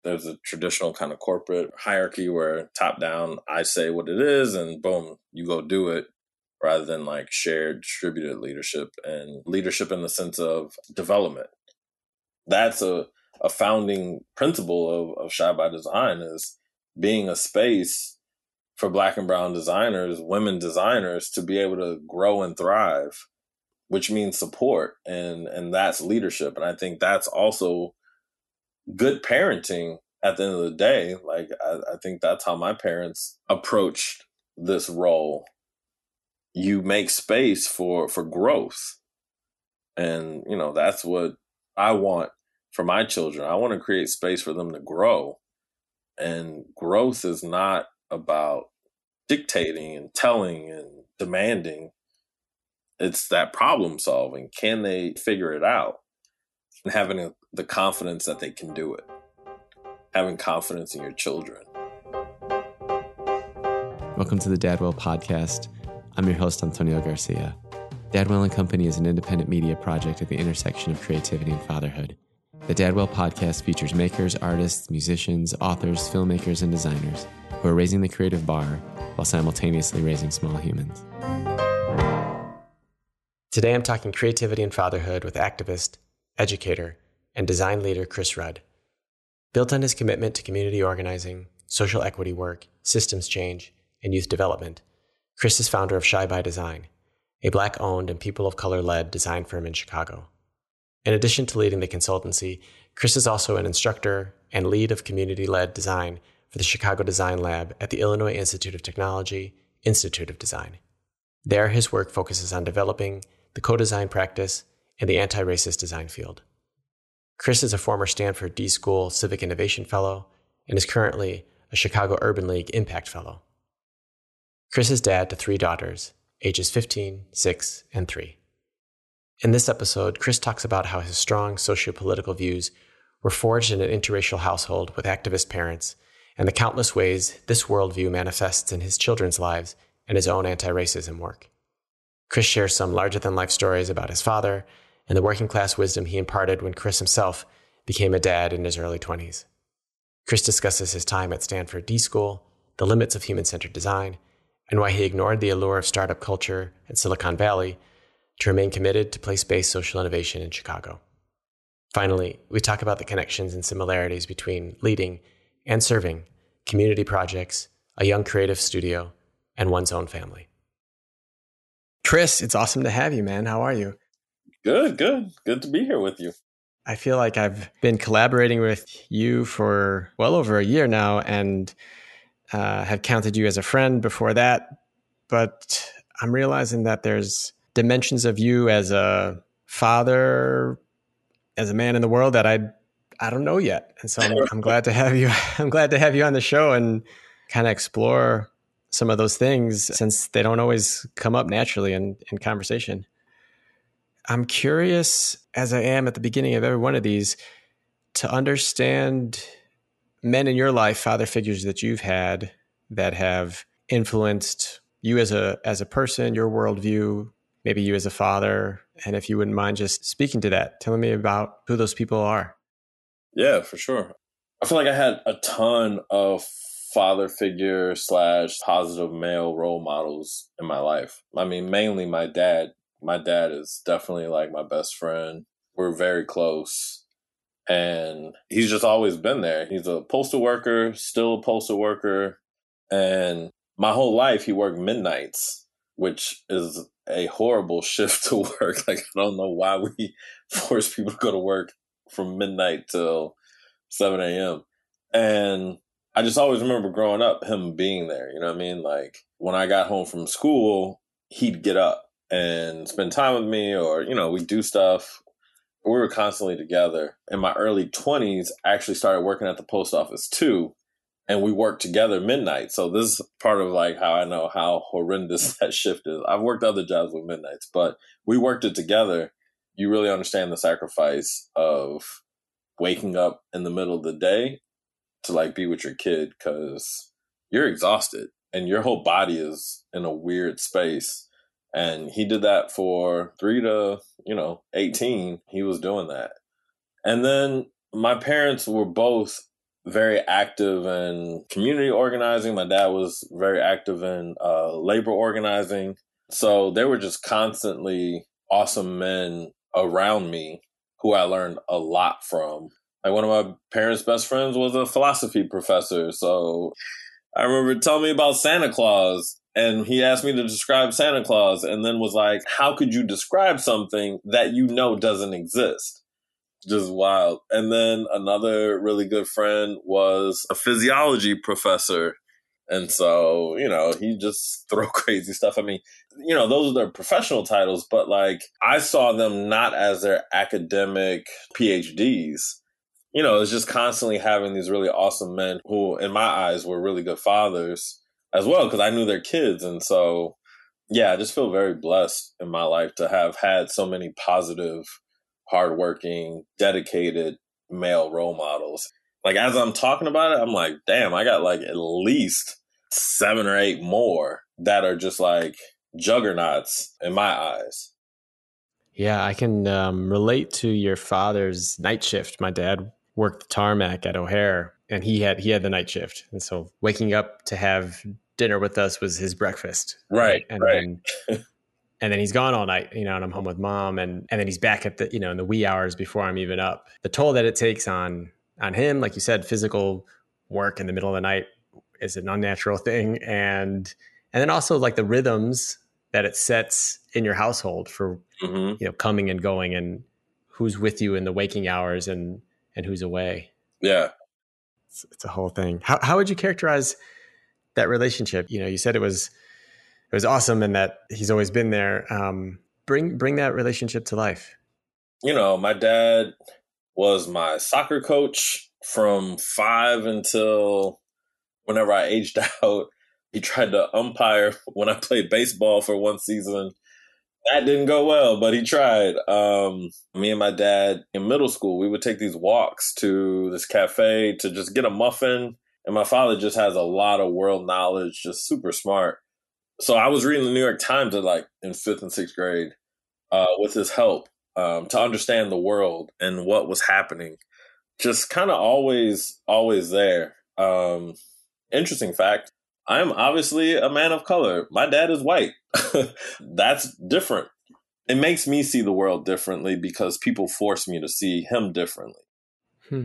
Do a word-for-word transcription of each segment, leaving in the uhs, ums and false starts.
There's a traditional kind of corporate hierarchy where top down, I say what it is and boom, you go do it, rather than like shared distributed leadership and leadership in the sense of development. That's a, a founding principle of, of Shy by Design, is being a space for Black and brown designers, women designers, to be able to grow and thrive, which means support. And, and that's leadership. And I think that's also good parenting at the end of the day. Like, I, I think that's how my parents approached this role. You make space for, for growth. And, you know, that's what I want for my children. I want to create space for them to grow. And growth is not about dictating and telling and demanding. It's that problem solving. Can they figure it out? And having a, the confidence that they can do it. Having confidence in your children. Welcome to the Dadwell Podcast. I'm your host, Antonio Garcia. Dadwell and Company is an independent media project at the intersection of creativity and fatherhood. The Dadwell Podcast features makers, artists, musicians, authors, filmmakers, and designers who are raising the creative bar while simultaneously raising small humans. Today I'm talking creativity and fatherhood with activist, educator, and design leader Chris Rudd. Built on his commitment to community organizing, social equity work, systems change, and youth development, Chris is founder of Shy by Design, a Black-owned and people of color-led design firm in Chicago. In addition to leading the consultancy, Chris is also an instructor and lead of community-led design for the Chicago Design Lab at the Illinois Institute of Technology, Institute of Design. There, his work focuses on developing the co-design practice and the anti-racist design field. Chris is a former Stanford D School Civic Innovation Fellow and is currently a Chicago Urban League Impact Fellow. Chris is dad to three daughters, ages fifteen, six, and three. In this episode, Chris talks about how his strong socio-political views were forged in an interracial household with activist parents and the countless ways this worldview manifests in his children's lives and his own anti-racism work. Chris shares some larger-than-life stories about his father and the working-class wisdom he imparted when Chris himself became a dad in his early twenties. Chris discusses his time at Stanford D School, the limits of human-centered design, and why he ignored the allure of startup culture and Silicon Valley to remain committed to place-based social innovation in Chicago. Finally, we talk about the connections and similarities between leading and serving community projects, a young creative studio, and one's own family. Chris, it's awesome to have you, man. How are you? Good, good. Good to be here with you. I feel like I've been collaborating with you for well over a year now and uh, have counted you as a friend before that. But I'm realizing that there's dimensions of you as a father, as a man in the world that I I don't know yet. And so I'm, I'm glad to have you. I'm glad to have you on the show and kind of explore some of those things since they don't always come up naturally in, in conversation. I'm curious, as I am at the beginning of every one of these, to understand men in your life, father figures that you've had that have influenced you as a as a person, your worldview, maybe you as a father. And if you wouldn't mind just speaking to that, telling me about who those people are. Yeah, for sure. I feel like I had a ton of father figure slash positive male role models in my life. I mean, mainly my dad. My dad is definitely like my best friend. We're very close. And he's just always been there. He's a postal worker, still a postal worker. And my whole life, he worked midnights, which is a horrible shift to work. Like, I don't know why we force people to go to work from midnight till seven a.m. And I just always remember growing up, him being there. You know what I mean? Like, when I got home from school, he'd get up and spend time with me, or, you know, we do stuff. We were constantly together. In my early twenties, I actually started working at the post office too. And we worked together midnight. So this is part of like how I know how horrendous that shift is. I've worked other jobs with midnights, but we worked it together. You really understand the sacrifice of waking up in the middle of the day to like be with your kid, because you're exhausted and your whole body is in a weird space. And he did that for three to, you know, eighteen. He was doing that. And then my parents were both very active in community organizing. My dad was very active in uh, labor organizing. So they were just constantly awesome men around me who I learned a lot from. Like one of my parents' best friends was a philosophy professor. So I remember telling me about Santa Claus, and he asked me to describe Santa Claus and then was like, how could you describe something that you know doesn't exist? Just wild. And then another really good friend was a physiology professor. And so, you know, he just throw crazy stuff. I mean, you know, those are their professional titles, but like I saw them not as their academic P H Ds. You know, it's just constantly having these really awesome men who, in my eyes, were really good fathers as well, because I knew their kids. And so, yeah, I just feel very blessed in my life to have had so many positive, hardworking, dedicated male role models. Like, as I'm talking about it, I'm like, damn, I got like at least seven or eight more that are just like juggernauts in my eyes. Yeah, I can um, relate to your father's night shift. My dad worked the tarmac at O'Hare, and he had he had the night shift, and so waking up to have dinner with us was his breakfast. Right, and right. then and then he's gone all night, you know, and I'm home with mom, and and then he's back at the you know in the wee hours before I'm even up. The toll that it takes on on him, like you said, physical work in the middle of the night is an unnatural thing, and and then also like the rhythms that it sets in your household for mm-hmm. you know coming and going, and who's with you in the waking hours and and who's away. Yeah, it's, it's a whole thing. How how would you characterize that relationship? You know, you said it was it was awesome, and that he's always been there. Um, bring bring that relationship to life. You know, my dad was my soccer coach from five until whenever I aged out. He tried to umpire when I played baseball for one season. That didn't go well, but he tried. Um, me and my dad in middle school, we would take these walks to this cafe to just get a muffin. And my father just has a lot of world knowledge, just super smart. So I was reading the New York Times at like in fifth and sixth grade uh, with his help um, to understand the world and what was happening. Just kind of always, always there. Um, interesting fact. I'm obviously a man of color. My dad is white. That's different. It makes me see the world differently because people force me to see him differently. Hmm.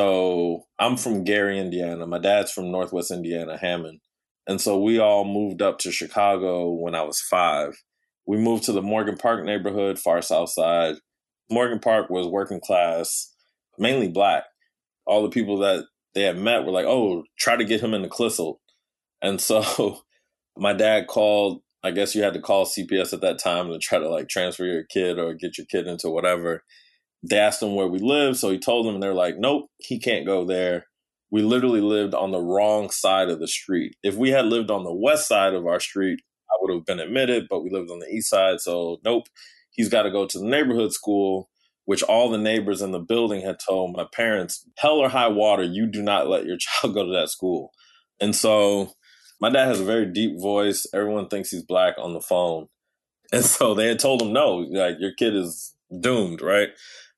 So I'm from Gary, Indiana. My dad's from Northwest Indiana, Hammond. And so we all moved up to Chicago when I was five. We moved to the Morgan Park neighborhood, far south side. Morgan Park was working class, mainly black. All the people that they had met were like, oh, try to get him into Clissold. And so my dad called, I guess you had to call C P S at that time to try to like transfer your kid or get your kid into whatever. They asked him where we lived. So he told them and they're like, nope, he can't go there. We literally lived on the wrong side of the street. If we had lived on the west side of our street, I would have been admitted, but we lived on the east side. So nope, he's got to go to the neighborhood school, which all the neighbors in the building had told my parents, hell or high water, you do not let your child go to that school. And so my dad has a very deep voice. Everyone thinks he's black on the phone. And so they had told him, no, like your kid is doomed, right?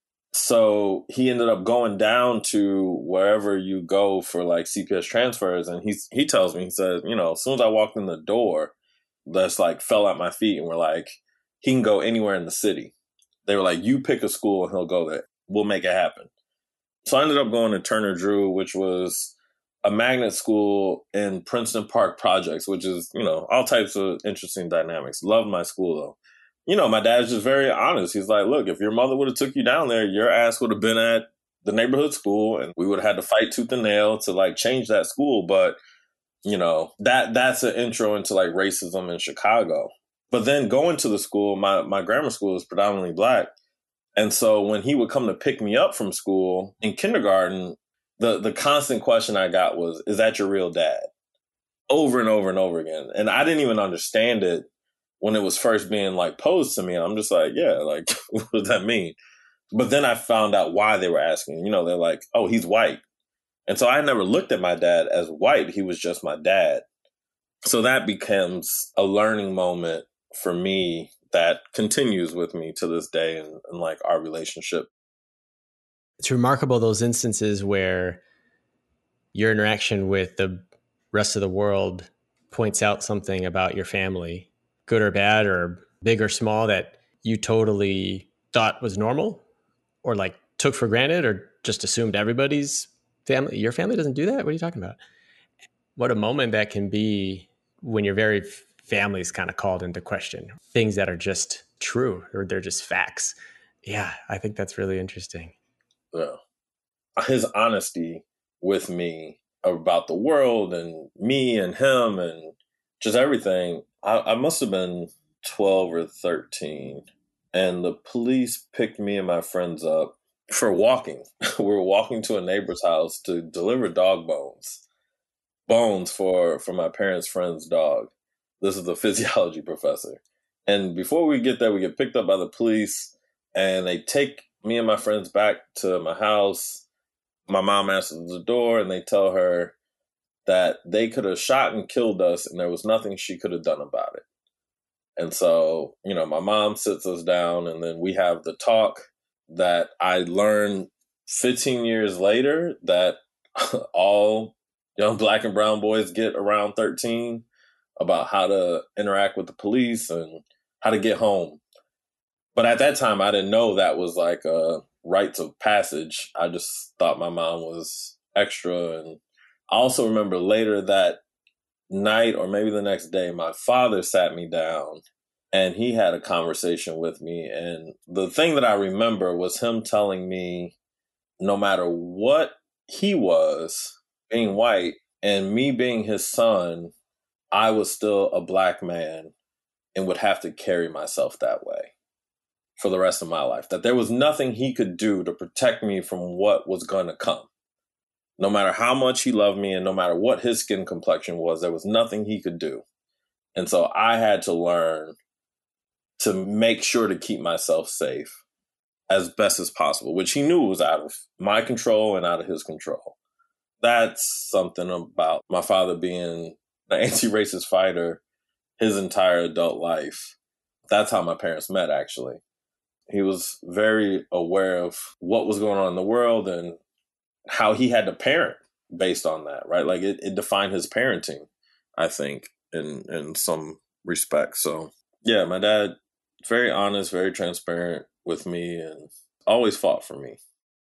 So he ended up going down to wherever you go for like C P S transfers. And he's, he tells me, he said, you know, as soon as I walked in the door, that's like fell at my feet and we're like, he can go anywhere in the city. They were like, you pick a school and he'll go there. We'll make it happen. So I ended up going to Turner Drew, which was a magnet school in Princeton Park Projects, which is, you know, all types of interesting dynamics. Loved my school, though. You know, my dad's just very honest. He's like, look, if your mother would have took you down there, your ass would have been at the neighborhood school and we would have had to fight tooth and nail to like change that school. But, you know, that that's an intro into like racism in Chicago. But then going to the school, my, my grammar school is predominantly black. And so when he would come to pick me up from school in kindergarten, the, the constant question I got was, is that your real dad? Over and over and over again. And I didn't even understand it when it was first being like posed to me. I'm just like, yeah, like, what does that mean? But then I found out why they were asking. You know, they're like, oh, he's white. And so I never looked at my dad as white. He was just my dad. So that becomes a learning moment for me that continues with me to this day and, and like our relationship. It's remarkable, those instances where your interaction with the rest of the world points out something about your family, good or bad or big or small, that you totally thought was normal or like took for granted or just assumed everybody's family. Your family doesn't do that? What are you talking about? What a moment that can be when your very family is kind of called into question. Things that are just true or they're just facts. Yeah, I think that's really interesting. Yeah. His honesty with me about the world and me and him and just everything. I, I must have been twelve or thirteen. And the police picked me and my friends up for walking. We were walking to a neighbor's house to deliver dog bones. Bones for, for my parents' friend's dog. This is the physiology professor. And before we get there, we get picked up by the police and they take me and my friends back to my house. My mom answers the door and they tell her that they could have shot and killed us and there was nothing she could have done about it. And so, you know, my mom sits us down and then we have the talk that I learned fifteen years later that all young black and brown boys get around thirteen, about how to interact with the police and how to get home. But at that time, I didn't know that was like a rites of passage. I just thought my mom was extra. And I also remember later that night or maybe the next day, my father sat me down and he had a conversation with me. And the thing that I remember was him telling me no matter what he was, being white and me being his son, I was still a black man and would have to carry myself that way for the rest of my life. That there was nothing he could do to protect me from what was going to come. No matter how much he loved me and no matter what his skin complexion was, there was nothing he could do. And so I had to learn to make sure to keep myself safe as best as possible, which he knew was out of my control and out of his control. That's something about my father being an anti-racist fighter his entire adult life. That's how my parents met, actually. He was very aware of what was going on in the world and how he had to parent based on that, right? Like it, it defined his parenting, I think, in, in some respects. So yeah, my dad, very honest, very transparent with me and always fought for me.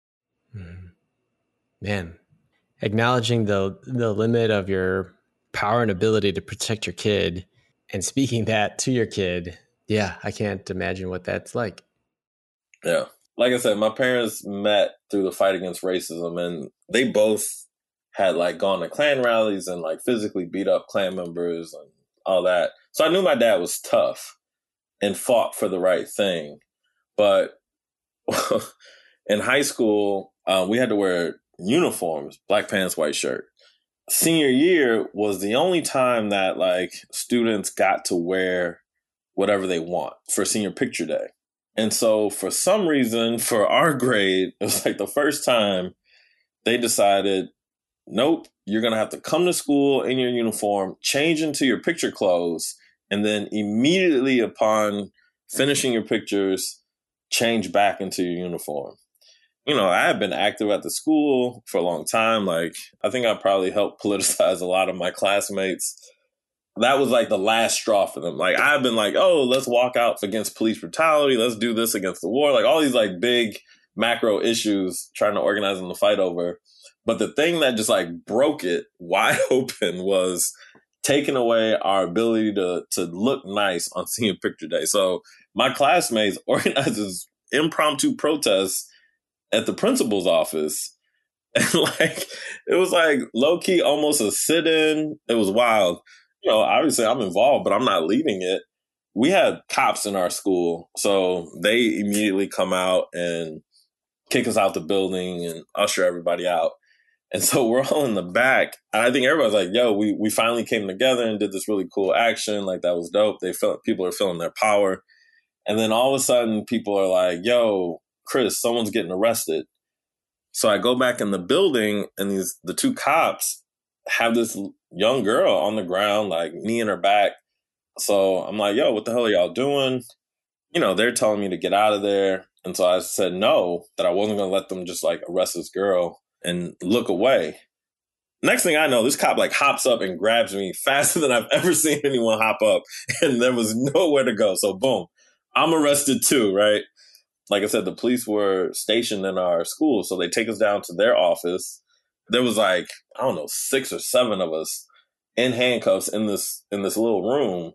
Man, acknowledging the the limit of your power and ability to protect your kid and speaking that to your kid. Yeah, I can't imagine what that's like. Yeah. Like I said, my parents met through the fight against racism and they both had like gone to Klan rallies and like physically beat up Klan members and all that. So I knew my dad was tough and fought for the right thing. But in high school, um, we had to wear uniforms, black pants, white shirt. Senior year was the only time that like students got to wear whatever they want for senior picture day. And so for some reason, for our grade, it was like the first time they decided, nope, you're going to have to come to school in your uniform, change into your picture clothes, and then immediately upon finishing your pictures, change back into your uniform. You know, I had been active at the school for a long time. Like, I think I probably helped politicize a lot of my classmates. That was like the last straw for them. Like, I've been like, oh, let's walk out against police brutality. Let's do this against the war. Like all these like big macro issues trying to organize them to fight over. But the thing that just like broke it wide open was taking away our ability to to look nice on senior picture day. So my classmates organized this impromptu protests at the principal's office. And like, it was like low key, almost a sit in. It was wild. You know, obviously I'm involved, but I'm not leading it. We had cops in our school. So they immediately come out and kick us out the building and usher everybody out. And so we're all in the back. And I think everybody's like, yo, we, we finally came together and did this really cool action. Like that was dope. They felt people are feeling their power. And then all of a sudden people are like, yo, Chris, someone's getting arrested. So I go back in the building and these the two cops have this young girl on the ground, like knee in her back. So I'm like, yo, what the hell are y'all doing? You know, they're telling me to get out of there. And so I said no, that I wasn't going to let them just like arrest this girl and look away. Next thing I know, this cop like hops up and grabs me faster than I've ever seen anyone hop up. And there was nowhere to go. So boom, I'm arrested too, right? Like I said, the police were stationed in our school. So they take us down to their office. There was like, I don't know, six or seven of us in handcuffs in this in this little room.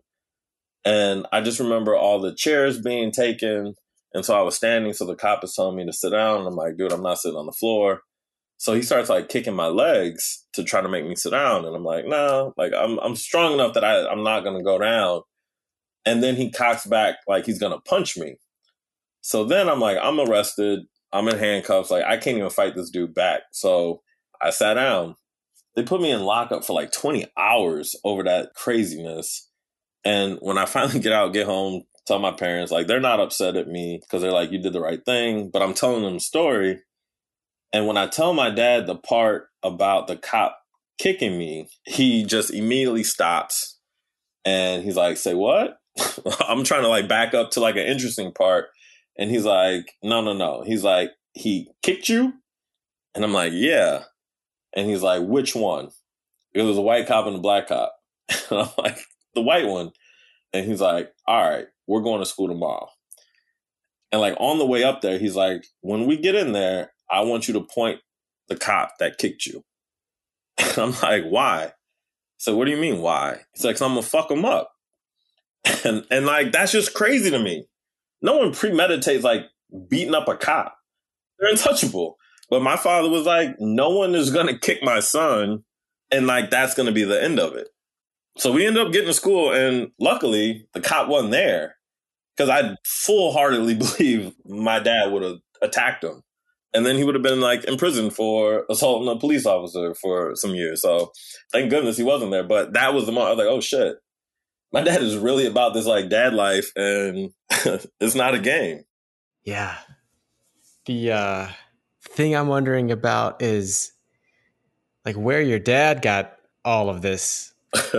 And I just remember all the chairs being taken. And so I was standing. So the cop is telling me to sit down. And I'm like, dude, I'm not sitting on the floor. So he starts like kicking my legs to try to make me sit down. And I'm like, no, like I'm I'm strong enough that I, I'm not going to go down. And then he cocks back like he's going to punch me. So then I'm like, I'm arrested. I'm in handcuffs. Like I can't even fight this dude back. So I sat down. They put me in lockup for like twenty hours over that craziness. And when I finally get out, get home, tell my parents, like they're not upset at me because they're like, you did the right thing. But I'm telling them the story. And when I tell my dad the part about the cop kicking me, he just immediately stops. And he's like, say what? I'm trying to like back up to like an interesting part. And he's like, no, no, no. He's like, he kicked you? And I'm like, yeah. And he's like, which one? It was a white cop and a black cop. And I'm like, the white one. And he's like, all right, we're going to school tomorrow. And like on the way up there, he's like, when we get in there, I want you to point the cop that kicked you. And I'm like, why? So what do you mean, why? He's like, so I'm going to fuck him up. And, and like, that's just crazy to me. No one premeditates like beating up a cop. They're untouchable. But my father was like, no one is going to kick my son. And like, that's going to be the end of it. So we ended up getting to school. And luckily, the cop wasn't there. Because I full-heartedly believe my dad would have attacked him. And then he would have been like in prison for assaulting a police officer for some years. So thank goodness he wasn't there. But that was the moment I was like, oh shit, my dad is really about this like dad life and it's not a game. Yeah. The uh, thing I'm wondering about is like where your dad got all of this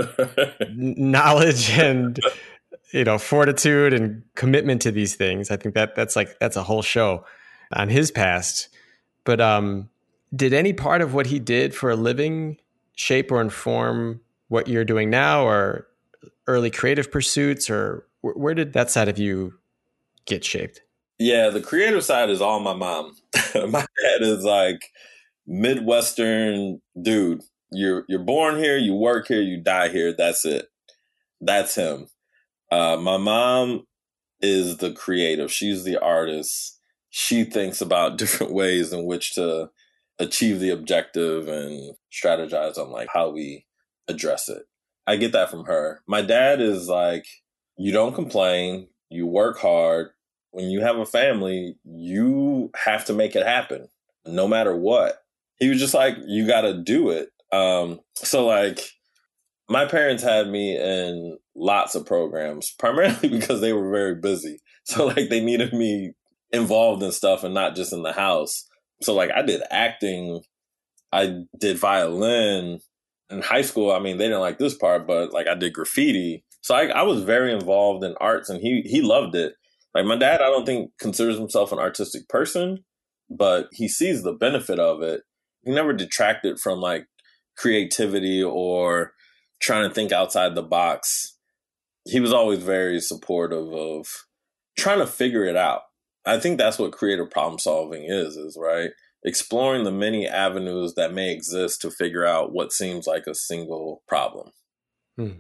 knowledge and, you know, fortitude and commitment to these things. I think that that's like, that's a whole show on his past. But um, did any part of what he did for a living shape or inform what you're doing now or early creative pursuits, or wh- where did that side of you get shaped? Yeah, the creative side is all my mom. My dad is like Midwestern dude. You're you're born here, you work here, you die here. That's it. That's him. Uh, my mom is the creative. She's the artist. She thinks about different ways in which to achieve the objective and strategize on like how we address it. I get that from her. My dad is like, you don't complain, you work hard. When you have a family, you have to make it happen no matter what. He was just like, you got to do it. Um, so like my parents had me in lots of programs, primarily because they were very busy. So like they needed me involved in stuff and not just in the house. So like I did acting, I did violin. In high school, I mean, they didn't like this part, but like I did graffiti. So I, I was very involved in arts and he he loved it. Like my dad, I don't think considers himself an artistic person, but he sees the benefit of it. He never detracted from like creativity or trying to think outside the box. He was always very supportive of trying to figure it out. I think that's what creative problem solving is, is right? Exploring the many avenues that may exist to figure out what seems like a single problem. Hmm.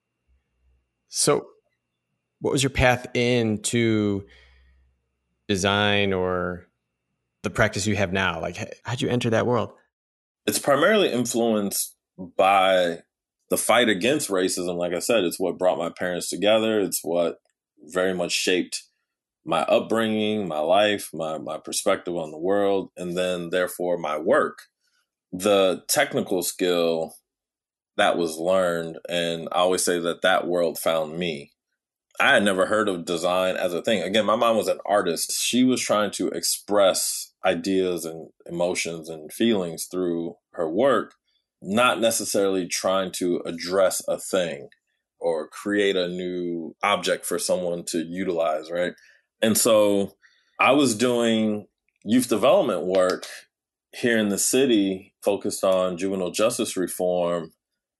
So what was your path into design or the practice you have now? Like, how'd you enter that world? It's primarily influenced by the fight against racism. Like I said, it's what brought my parents together. It's what very much shaped my upbringing, my life, my, my perspective on the world, and then therefore my work. The technical skill that was learned, and I always say that that world found me. I had never heard of design as a thing. Again, my mom was an artist. She was trying to express ideas and emotions and feelings through her work, not necessarily trying to address a thing or create a new object for someone to utilize, right? And so I was doing youth development work here in the city focused on juvenile justice reform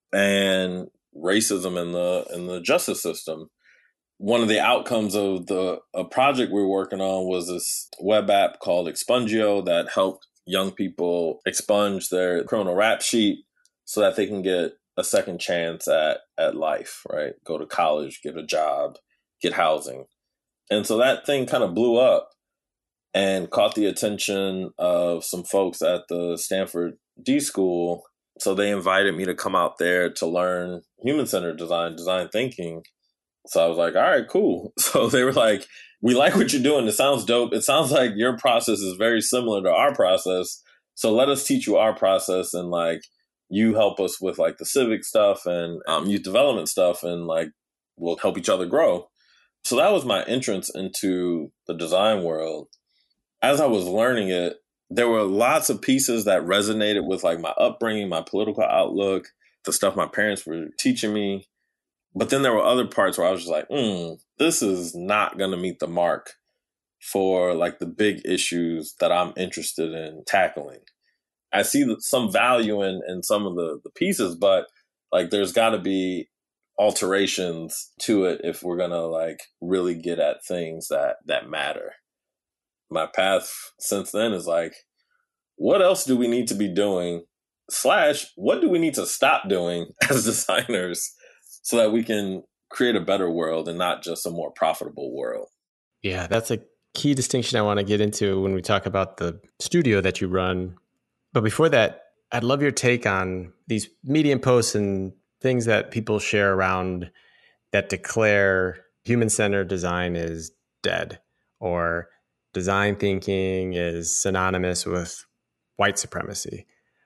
and racism in the in the justice system. One of the outcomes of the a project we were working on was this web app called Expungio that helped young people expunge their criminal rap sheet so that they can get a second chance at at life, right? Go to college, get a job, get housing. And so that thing kind of blew up and caught the attention of some folks at the Stanford D School. So they invited me to come out there to learn human-centered design, design thinking. So I was like, all right, cool. So they were like, we like what you're doing. It sounds dope. It sounds like your process is very similar to our process. So let us teach you our process, and like you help us with like the civic stuff and um, youth development stuff, and like we'll help each other grow. So that was my entrance into the design world. As I was learning it, there were lots of pieces that resonated with like my upbringing, my political outlook, the stuff my parents were teaching me. But then there were other parts where I was just like, hmm, this is not going to meet the mark for like the big issues that I'm interested in tackling. I see some value in, in some of the, the pieces, but like there's got to be alterations to it if we're going to like really get at things that, that matter. My path since then is like, what else do we need to be doing? Slash, what do we need to stop doing as designers so that we can create a better world and not just a more profitable world? Yeah, that's a key distinction I want to get into when we talk about the studio that you run. But before that, I'd love your take on these Medium posts and things that people share around that declare human-centered design is dead, or design thinking is synonymous with white supremacy,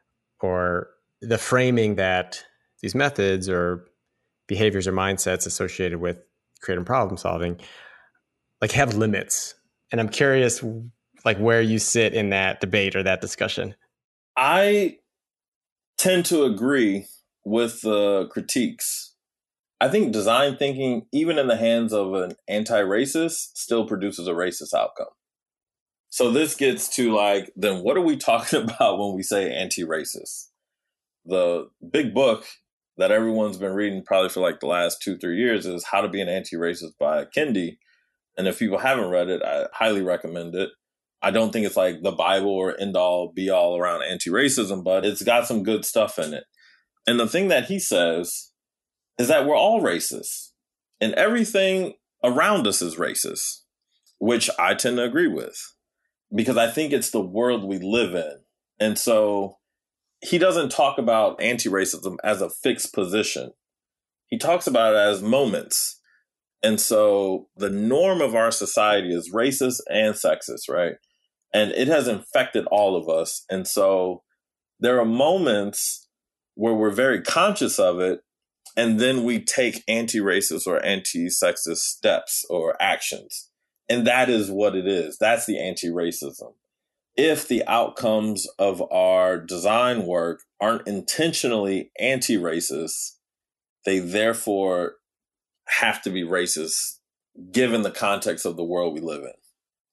or the framing that these methods or behaviors or mindsets associated with creative problem solving like have limits. And I'm curious like where you sit in that debate or that discussion. I tend to agree with the critiques. I think design thinking, even in the hands of an anti-racist, still produces a racist outcome. So this gets to like, then what are we talking about when we say anti-racist? The big book that everyone's been reading probably for like the last two, three years is How to Be an Anti-Racist by Kendi. And if people haven't read it, I highly recommend it. I don't think it's like the Bible or end all be all around anti-racism, but it's got some good stuff in it. And the thing that he says is that we're all racist and everything around us is racist, which I tend to agree with because I think it's the world we live in. And so he doesn't talk about anti-racism as a fixed position. He talks about it as moments. And so the norm of our society is racist and sexist, right? And it has infected all of us. And so there are moments where we're very conscious of it, and then we take anti-racist or anti-sexist steps or actions. And that is what it is. That's the anti-racism. If the outcomes of our design work aren't intentionally anti-racist, they therefore have to be racist given the context of the world we live in.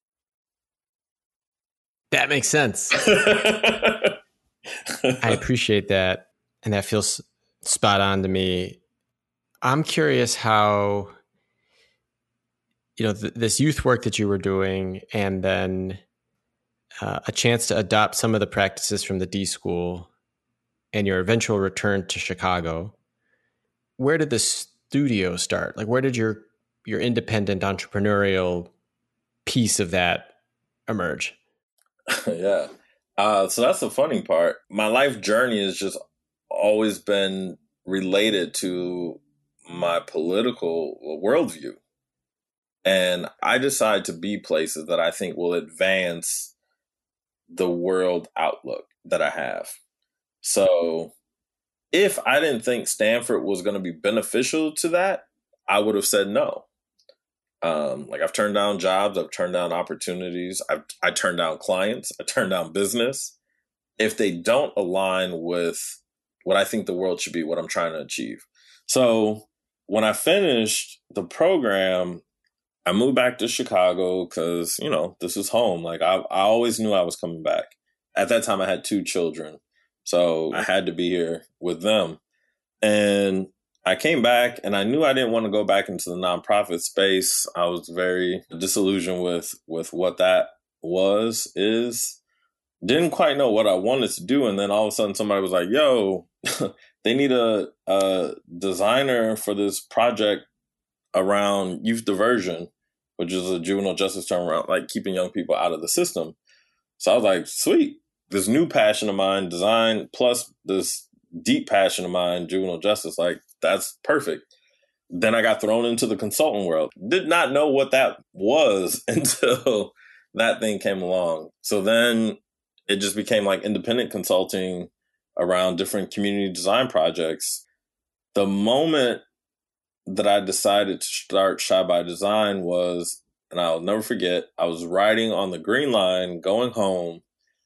That makes sense. I appreciate that. And that feels spot on to me. I'm curious how, you know, th- this youth work that you were doing and then uh, a chance to adopt some of the practices from the D School and your eventual return to Chicago. Where did the studio start? Like, where did your your independent entrepreneurial piece of that emerge? Yeah. Uh, so that's the funny part. My life journey has just always been related to my political worldview. And I decide to be places that I think will advance the world outlook that I have. So if I didn't think Stanford was going to be beneficial to that, I would have said no. Um, like I've turned down jobs, I've turned down opportunities, I've I turned down clients, I turned down business. If they don't align with what I think the world should be, what I'm trying to achieve. So when I finished the program, I moved back to Chicago because, you know, this is home. Like I, I always knew I was coming back. at that time I had two children. So I had to be here with them. And I came back and I knew I didn't want to go back into the nonprofit space. I was very disillusioned with, with what that was, is. Didn't quite know what I wanted to do. And then all of a sudden somebody was like, yo, they need a, a designer for this project around youth diversion, which is a juvenile justice term around like keeping young people out of the system. So I was like, sweet, this new passion of mine, design, plus this deep passion of mine, juvenile justice, like that's perfect. Then I got thrown into the consulting world. Did not know what that was until that thing came along. So then it just became like independent consulting around different community design projects. The moment that I decided to start Shy by Design was, and I'll never forget, I was riding on the Green Line going home,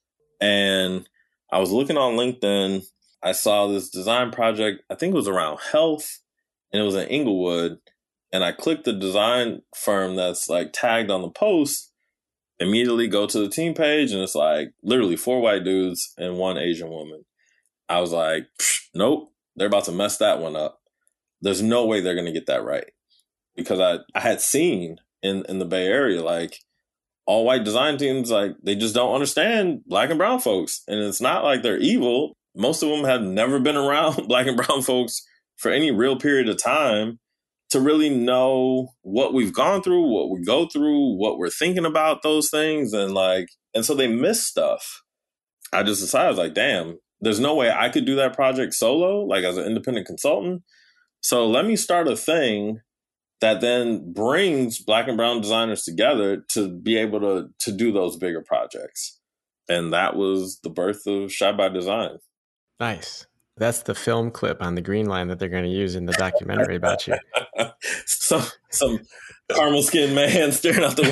and I was looking on LinkedIn. I saw this design project, I think it was around health, and it was in Inglewood. And I clicked the design firm that's like tagged on the post, immediately go to the team page, and it's like literally four white dudes and one Asian woman. I was like, nope, they're about to mess that one up. There's no way they're going to get that right. Because I, I had seen in, in the Bay Area, like all white design teams, like they just don't understand Black and brown folks. And it's not like they're evil. Most of them have never been around Black and brown folks for any real period of time to really know what we've gone through, what we go through, what we're thinking about those things. And like, and so they miss stuff. I just decided, I was like, damn, there's no way I could do that project solo, like as an independent consultant. So let me start a thing that then brings Black and brown designers together to be able to, to do those bigger projects. And that was the birth of Shy by Design. Nice. That's the film clip on the Green Line that they're going to use in the documentary about you. some some caramel skinned man staring out the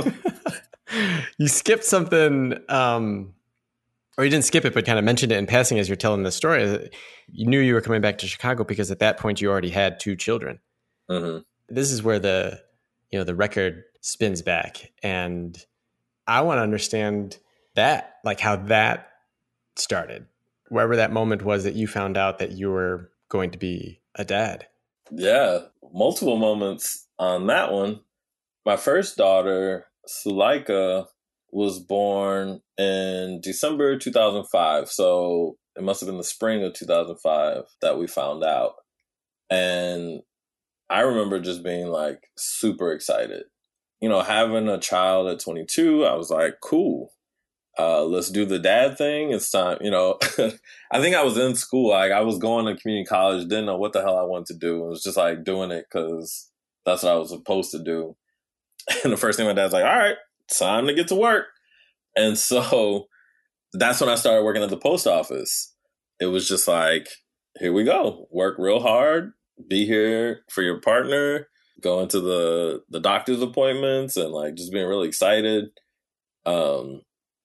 window. You skipped something, um, or you didn't skip it, but kind of mentioned it in passing as you're telling the story. You knew you were coming back to Chicago because at that point you already had two children. Mm-hmm. This is where the, you know, the record spins back, and I want to understand that, like how that started. Wherever that moment was that you found out that you were going to be a dad. Yeah, multiple moments on that one. My first daughter, Suleika, was born in December two thousand five. So it must have been the spring of two thousand five that we found out. And I remember just being like super excited. You know, having a child at twenty-two, I was like, cool. Uh, let's do the dad thing. It's time, you know. I think I was in school. Like I was going to community college, didn't know what the hell I wanted to do. It was just like doing it because that's what I was supposed to do. And the first thing my dad's like, all right, time to get to work. And so that's when I started working at the post office. It was just like, here we go. Work real hard, be here for your partner, going to the, the doctor's appointments and like just being really excited. Um,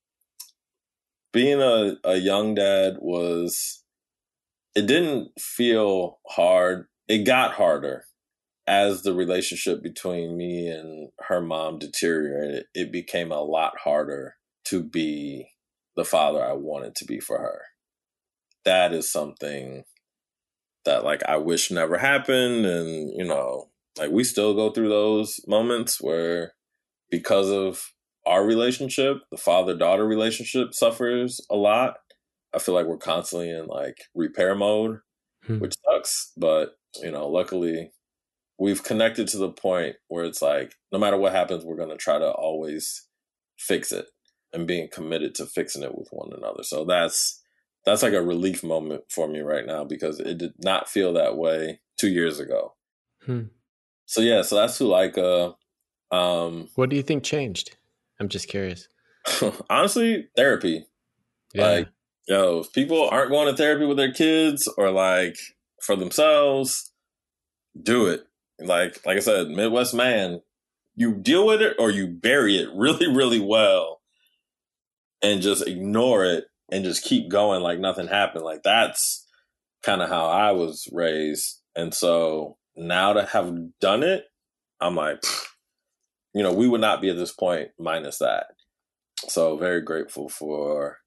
Being a, a young dad was, it didn't feel hard. It got harder as the relationship between me and her mom deteriorated. It became a lot harder to be the father I wanted to be for her. That is something that like I wish never happened. And, you know, like we still go through those moments where because of our relationship, the father-daughter relationship suffers a lot. I feel like we're constantly in like repair mode, hmm. which sucks. But, you know, luckily we've connected to the point where it's like, no matter what happens, we're going to try to always fix it and being committed to fixing it with one another. So that's, that's like a relief moment for me right now because it did not feel that way two years ago. Hmm. So yeah, so that's Suleika. Um, what do you think changed? I'm just curious. Honestly, therapy. Yeah. Like, yo, if people aren't going to therapy with their kids or like for themselves, do it. Like, like I said, Midwest man, you deal with it or you bury it really, really well and just ignore it and just keep going like nothing happened. Like that's kind of how I was raised. And so now to have done it, I'm like, you know, we would not be at this point minus that. So very grateful for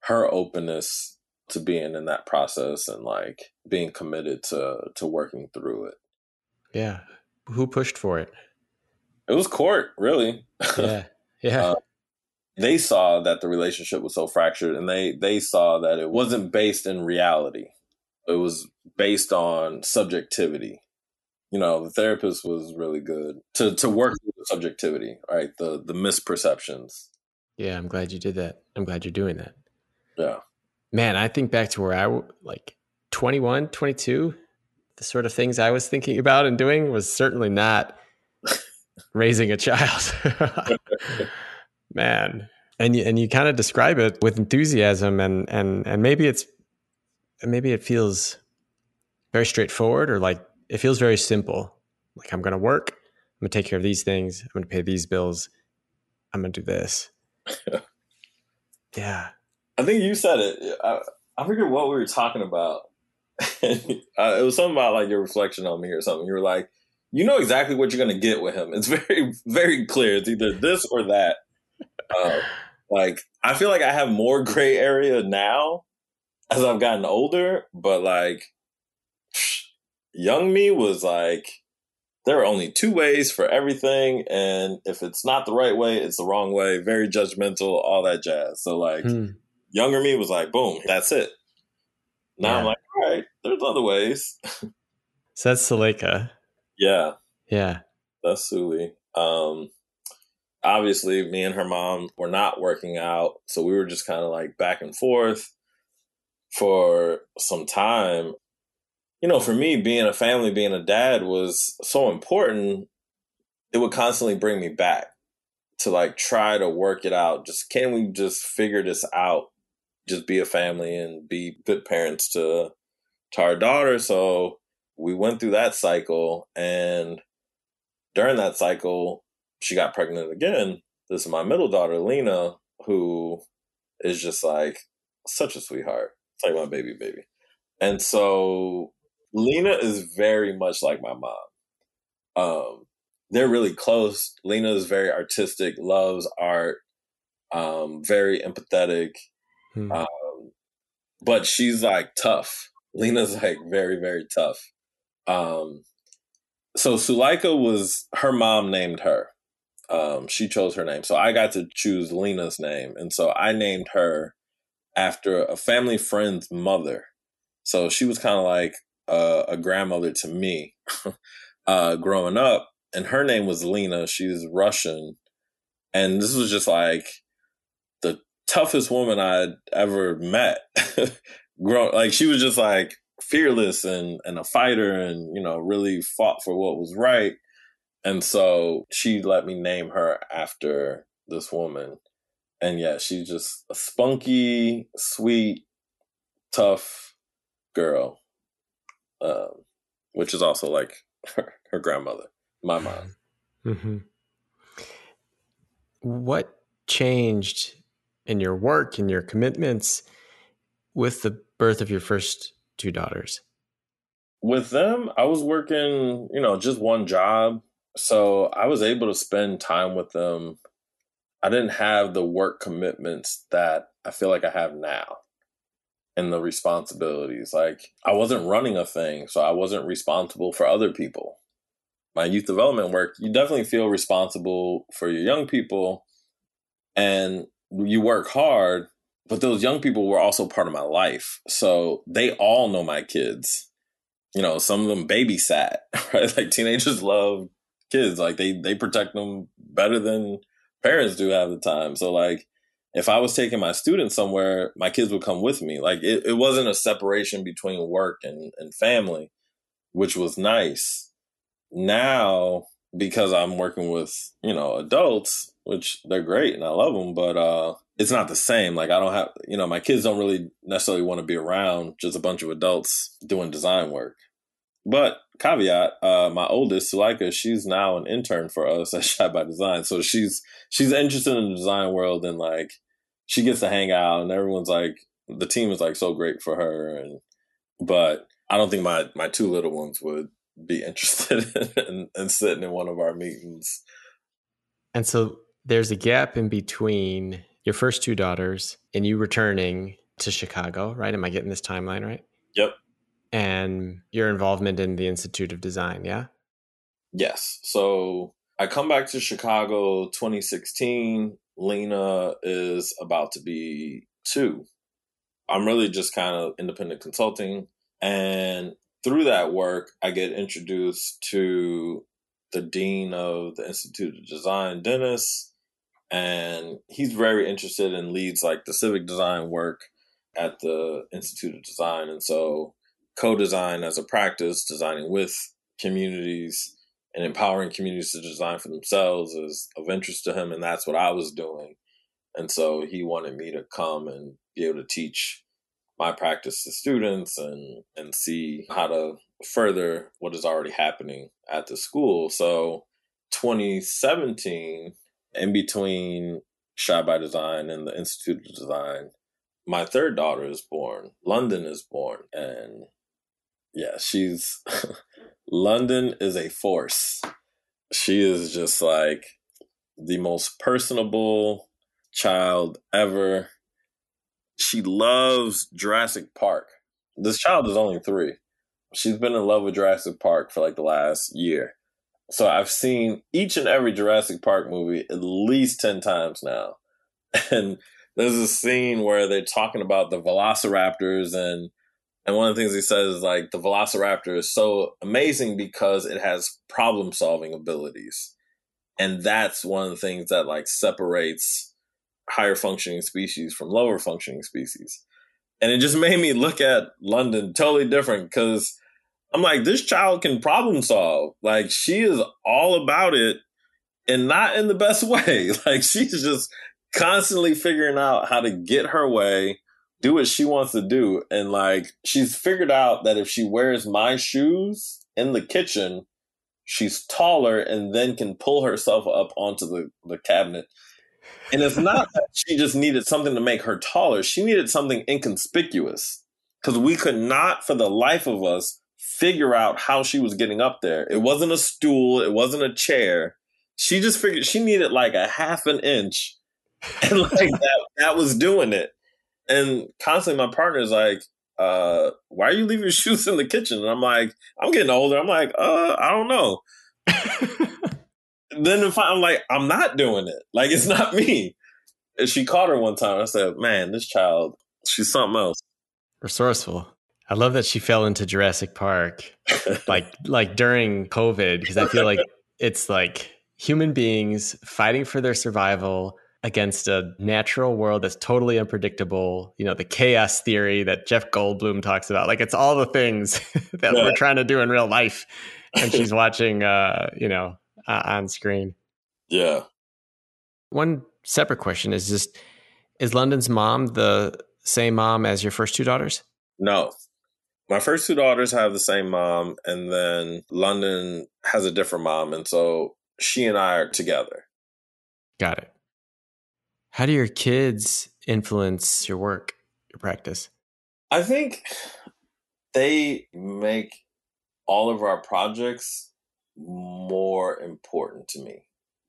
her openness to being in that process and like being committed to to working through it. Yeah. Who pushed for it? It was Court, really. Yeah. Yeah. uh, they saw that the relationship was so fractured, and they they saw that it wasn't based in reality. It was based on subjectivity. You know, the therapist was really good to to work through the subjectivity, right? The the misperceptions. Yeah, I'm glad you did that. I'm glad you're doing that. Yeah. Man, I think back to where I w- like twenty-one, twenty-two, the sort of things I was thinking about and doing was certainly not raising a child. Man. And you, and you kind of describe it with enthusiasm, and and and maybe it's maybe it feels very straightforward, or like it feels very simple. Like, I'm going to work, I'm going to take care of these things, I'm going to pay these bills, I'm going to do this. Yeah. I think you said it. I, I forget what we were talking about. uh, it was something about like your reflection on me or something. You were like, you know exactly what you're going to get with him. It's very, very clear. It's either this or that. Uh, like, I feel like I have more gray area now as I've gotten older, but like, young me was like, there are only two ways for everything, and if it's not the right way, it's the wrong way. Very judgmental, all that jazz. So like, hmm. younger me was like, boom, that's it. Now yeah. I'm like, all right, there's other ways. So that's Suleika. Yeah. Yeah. That's Suli. Um, obviously, me and her mom were not working out, so we were just kind of like back and forth for some time. You know, for me, being a family, being a dad was so important. It would constantly bring me back to like try to work it out. Just, can we just figure this out? Just be a family and be good parents to, to our daughter. So we went through that cycle. And during that cycle, she got pregnant again. This is my middle daughter, Lena, who is just like such a sweetheart. It's like my baby baby. And so Lena is very much like my mom. Um, they're really close. Lena is very artistic, loves art, um, very empathetic. Hmm. Um, but she's like tough. Lena's like very, very tough. Um, so Suleika was, her mom named her. Um, she chose her name. So I got to choose Lena's name. And so I named her after a family friend's mother. So she was kind of like uh, a grandmother to me uh, growing up. And her name was Lena. She's Russian. And this was just like the toughest woman I'd ever met. Grow, like she was just like fearless and, and a fighter and, you know, really fought for what was right. And so she let me name her after this woman. And yeah, she's just a spunky, sweet, tough girl, um, which is also like her, her grandmother, my mom. Mm-hmm. What changed in your work and your commitments with the birth of your first two daughters? With them, I was working, you know, just one job. So I was able to spend time with them. I didn't have the work commitments that I feel like I have now and the responsibilities. Like I wasn't running a thing, so I wasn't responsible for other people. My youth development work, you definitely feel responsible for your young people and you work hard, but those young people were also part of my life. So they all know my kids. You know, some of them babysat, right? Like teenagers love kids. Like they, they protect them better than parents do half the time. So like, if I was taking my students somewhere, my kids would come with me. Like it, it wasn't a separation between work and, and family, which was nice. Now, because I'm working with, you know, adults, which they're great and I love them, but uh, it's not the same. Like I don't have, you know, my kids don't really necessarily want to be around just a bunch of adults doing design work. But caveat, uh, my oldest, Suleika, she's now an intern for us at Shy by Design. So she's she's interested in the design world and like she gets to hang out and everyone's like, the team is like so great for her. And but I don't think my, my two little ones would be interested in, in sitting in one of our meetings. And so there's a gap in between your first two daughters, and you returning to Chicago, right? Am I getting this timeline right? Yep. And your involvement in the Institute of Design, yeah? Yes. So I come back to Chicago twenty sixteen. Lena is about to be two. I'm really just kind of independent consulting. And through that work, I get introduced to the dean of the Institute of Design, Dennis. And he's very interested and leads like the civic design work at the Institute of Design. And so co-design as a practice, designing with communities and empowering communities to design for themselves is of interest to him. And that's what I was doing. And so he wanted me to come and be able to teach my practice to students and, and see how to further what is already happening at the school. So twenty seventeen, in between Shy by Design and the Institute of Design, my third daughter is born. London is born. And yeah, she's London is a force. She is just like the most personable child ever. She loves Jurassic Park. This child is only three. She's been in love with Jurassic Park for like the last year. So I've seen each and every Jurassic Park movie at least ten times now. And there's a scene where they're talking about the velociraptors, and and one of the things he says is like the velociraptor is so amazing because it has problem solving abilities. And that's one of the things that like separates higher functioning species from lower functioning species. And it just made me look at London totally different because I'm like, this child can problem solve. Like, she is all about it and not in the best way. Like, she's just constantly figuring out how to get her way, do what she wants to do. And like, she's figured out that if she wears my shoes in the kitchen, she's taller and then can pull herself up onto the, the cabinet. And it's not that she just needed something to make her taller. She needed something inconspicuous because we could not, for the life of us, figure out how she was getting up there. It wasn't a stool. It wasn't a chair. She just figured she needed like a half an inch. And like that, that was doing it. And constantly my partner's like, uh, why are you leaving your shoes in the kitchen? And I'm like, I'm getting older. I'm like, uh, I don't know. Then if I'm like, I'm not doing it. Like, it's not me. And she caught her one time. I said, man, this child, she's something else. Resourceful. I love that she fell into Jurassic Park, like like during COVID, because I feel like it's like human beings fighting for their survival against a natural world that's totally unpredictable. You know, the chaos theory that Jeff Goldblum talks about. Like, it's all the things that yeah. we're trying to do in real life. And she's watching, uh, you know, uh, on screen. Yeah. One separate question is just, is London's mom the same mom as your first two daughters? No. My first two daughters have the same mom, and then London has a different mom. And so she and I are together. Got it. How do your kids influence your work, your practice? I think they make all of our projects more important to me.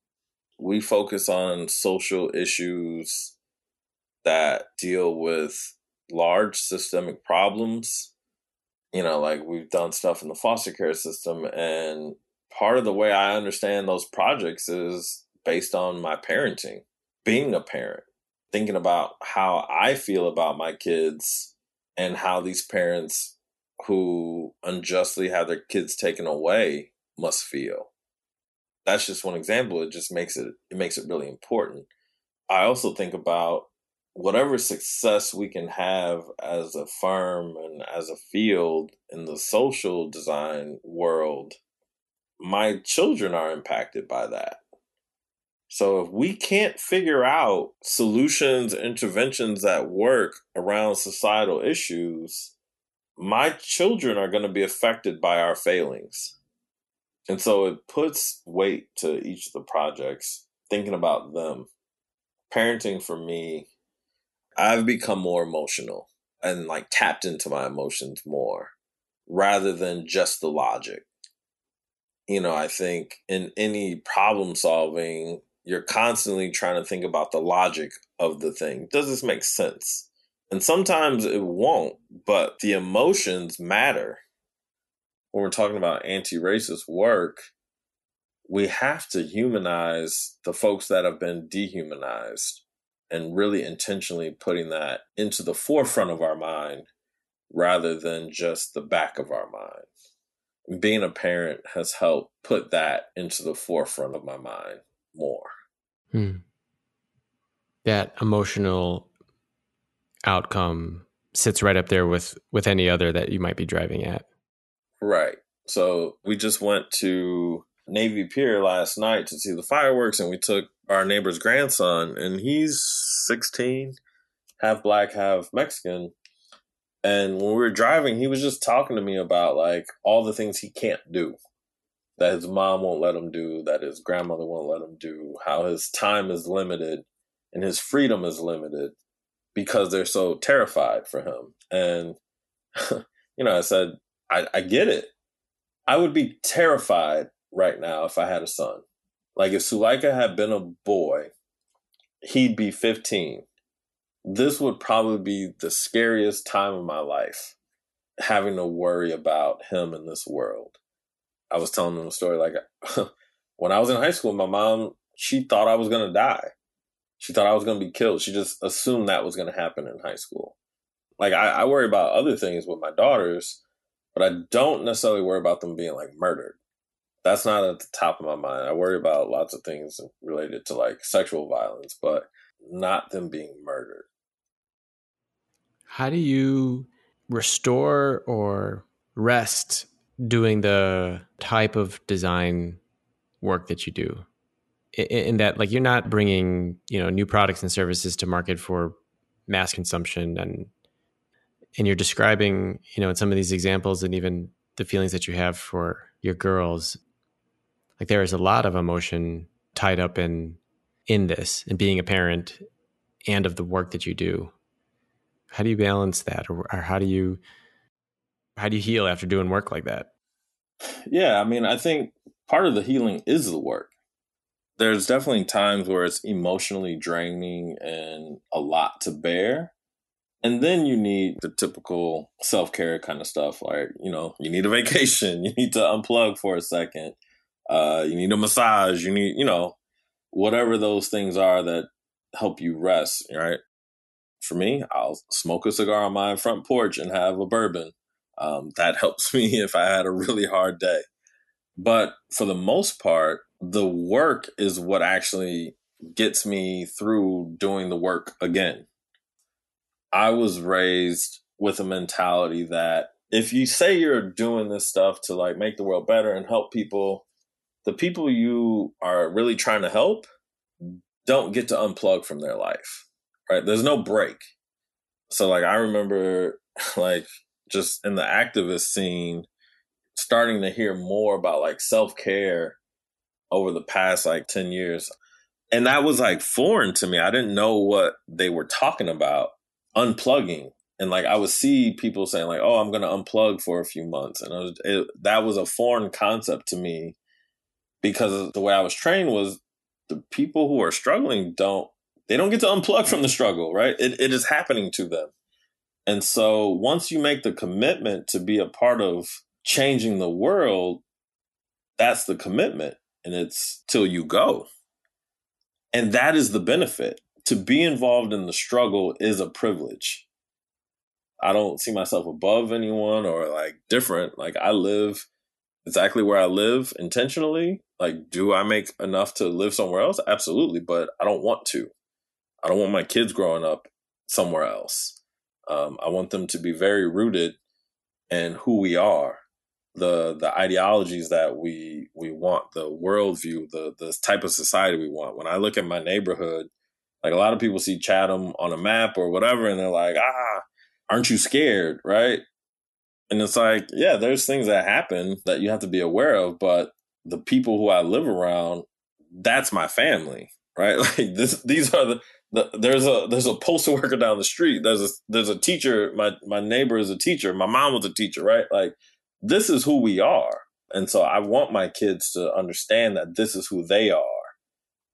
We focus on social issues that deal with large systemic problems. You know, like we've done stuff in the foster care system, and part of the way I understand those projects is based on my parenting, being a parent, thinking about how I feel about my kids and how these parents who unjustly have their kids taken away must feel. That's just one example. It just makes it, it makes it really important. I also think about whatever success we can have as a firm and as a field in the social design world, my children are impacted by that. So if we can't figure out solutions, interventions that work around societal issues, my children are going to be affected by our failings. And so it puts weight to each of the projects, thinking about them. Parenting for me, I've become more emotional and like tapped into my emotions more rather than just the logic. You know, I think in any problem solving, you're constantly trying to think about the logic of the thing. Does this make sense? And sometimes it won't, but the emotions matter. When we're talking about anti-racist work, we have to humanize the folks that have been dehumanized and really intentionally putting that into the forefront of our mind rather than just the back of our mind. Being a parent has helped put that into the forefront of my mind more. Hmm. That emotional outcome sits right up there with, with any other that you might be driving at. Right. So we just went to Navy Pier last night to see the fireworks, and we took our neighbor's grandson, and he's sixteen, half black, half Mexican. And when we were driving, he was just talking to me about like all the things he can't do, that his mom won't let him do, that his grandmother won't let him do, how his time is limited and his freedom is limited because they're so terrified for him. And, you know, I said, I, I get it. I would be terrified right now if I had a son. Like if Suleika had been a boy, he'd be fifteen. This would probably be the scariest time of my life, having to worry about him in this world. I was telling them a story like when I was in high school, my mom, she thought I was going to die. She thought I was going to be killed. She just assumed that was going to happen in high school. Like I, I worry about other things with my daughters, but I don't necessarily worry about them being like murdered. That's not at the top of my mind. I worry about lots of things related to like sexual violence, but not them being murdered. How do you restore or rest doing the type of design work that you do? In, in that, like, you're not bringing, you know, new products and services to market for mass consumption, and and you're describing, you know, in some of these examples and even the feelings that you have for your girls, like there is a lot of emotion tied up in in this and being a parent and of the work that you do. How do you balance that, or, or how do you how do you heal after doing work like that? Yeah, I mean, I think part of the healing is the work. There's definitely times where it's emotionally draining and a lot to bear. And then you need the typical self-care kind of stuff. Like, you know, you need a vacation. You need to unplug for a second. Uh, you need a massage. You need, you know, whatever those things are that help you rest, right? For me, I'll smoke a cigar on my front porch and have a bourbon. Um, that helps me if I had a really hard day. But for the most part, the work is what actually gets me through doing the work again. I was raised with a mentality that if you say you're doing this stuff to like make the world better and help people, the people you are really trying to help don't get to unplug from their life, right? There's no break. So like, I remember like just in the activist scene, starting to hear more about like self-care over the past like ten years. And that was like foreign to me. I didn't know what they were talking about, unplugging. And like, I would see people saying like, oh, I'm going to unplug for a few months. And it was, it, that was a foreign concept to me because the way I was trained was the people who are struggling don't, they don't get to unplug from the struggle, right? It, it is happening to them. And so once you make the commitment to be a part of changing the world, that's the commitment. And it's till you go. And that is the benefit. To be involved in the struggle is a privilege. I don't see myself above anyone or like different. Like I live exactly where I live intentionally. Like, do I make enough to live somewhere else? Absolutely. But I don't want to. I don't want my kids growing up somewhere else. Um, I want them to be very rooted in who we are, the the ideologies that we we want, the worldview, the the type of society we want. When I look at my neighborhood, like a lot of people see Chatham on a map or whatever, and they're like, ah, aren't you scared, right? And it's like, yeah, there's things that happen that you have to be aware of, but the people who I live around, that's my family, right? Like this, these are the, the there's a there's a postal worker down the street. There's a there's a teacher. My my neighbor is a teacher. My mom was a teacher, right? Like this is who we are, and so I want my kids to understand that this is who they are,